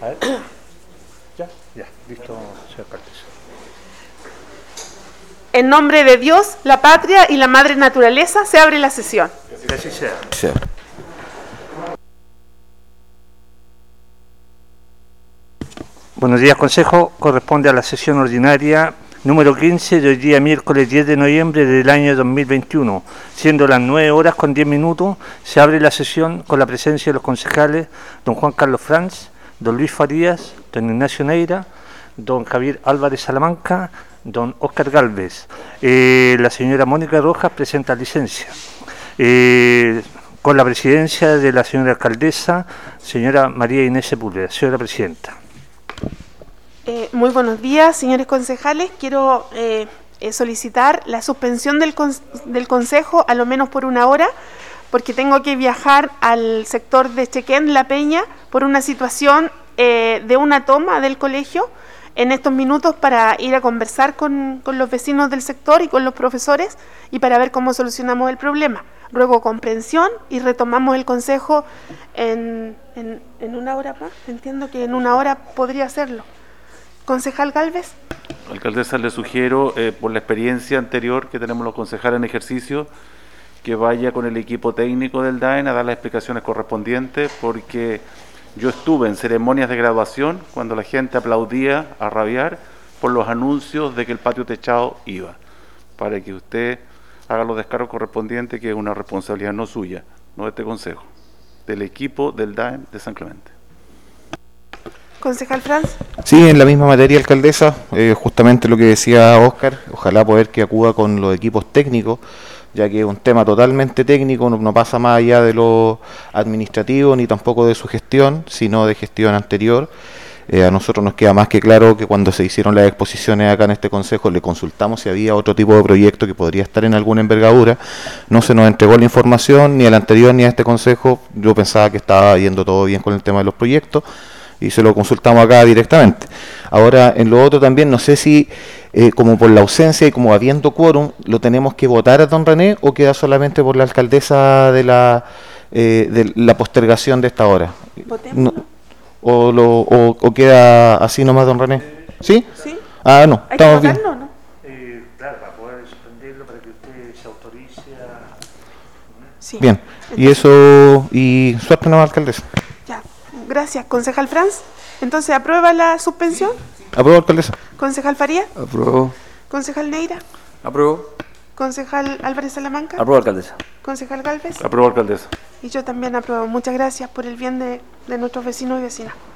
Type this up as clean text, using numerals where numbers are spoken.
A ver. Ya, listo, señor alcaldesa. En nombre de Dios, la patria y la madre naturaleza, se abre la sesión. Que así sea. Sí. Buenos días, Consejo. Corresponde a la sesión ordinaria número 15 de hoy día, miércoles 10 de noviembre del año 2021. Siendo las 9:10, se abre la sesión con la presencia de los concejales don Juan Carlos Franz, don Luis Farías, don Ignacio Neira, don Javier Álvarez Salamanca, don Óscar Gálvez. La señora Mónica Rojas presenta licencia. Con la presidencia de la señora alcaldesa, señora María Inés Sepúlveda. Señora presidenta. Muy buenos días, señores concejales. Quiero solicitar la suspensión del Consejo, a lo menos por una hora, porque tengo que viajar al sector de Chequén, La Peña, por una situación de una toma del colegio en estos minutos, para ir a conversar con los vecinos del sector y con los profesores, y para ver cómo solucionamos el problema. Ruego comprensión y retomamos el Consejo en una hora más. Entiendo que en una hora podría hacerlo. Concejal Gálvez. Alcaldesa, le sugiero, por la experiencia anterior que tenemos los concejales en ejercicio, que vaya con el equipo técnico del DAEN a dar las explicaciones correspondientes, porque yo estuve en ceremonias de graduación cuando la gente aplaudía a rabiar por los anuncios de que el patio techado iba, para que usted haga los descargos correspondientes, que es una responsabilidad no suya, no de este consejo, del equipo del DAEN de San Clemente. Concejal Franz. Sí, en la misma materia, alcaldesa, justamente lo que decía Óscar, ojalá poder que acuda con los equipos técnicos, ya que es un tema totalmente técnico, no pasa más allá de lo administrativo ni tampoco de su gestión, sino de gestión anterior. A nosotros nos queda más que claro que cuando se hicieron las exposiciones acá en este consejo le consultamos si había otro tipo de proyecto que podría estar en alguna envergadura. No se nos entregó la información ni al anterior ni a este consejo. Yo pensaba que estaba yendo todo bien con el tema de los proyectos y se lo consultamos acá directamente. Ahora, en lo otro también, no sé si como por la ausencia y como habiendo quórum, ¿lo tenemos que votar a don René o queda solamente por la alcaldesa de la postergación de esta hora? No, o queda así nomás, don René. ¿Sí? ¿Sí? Ah, no, ¿Hay que estamos bien. votarlo o no? Claro, para poder suspenderlo, para que usted se autorice a... Sí. Bien, y eso, y suerte nomás, alcaldesa. Ya, gracias. Concejal Franz. Entonces, ¿aprueba la suspensión? ¿Apruebo, alcaldesa? Concejal Faría. Apruebo. Concejal Neira. Apruebo. Concejal Álvarez Salamanca. Apruebo, alcaldesa. Concejal Gálvez. Apruebo, alcaldesa. Y yo también apruebo. Muchas gracias por el bien de nuestros vecinos y vecinas.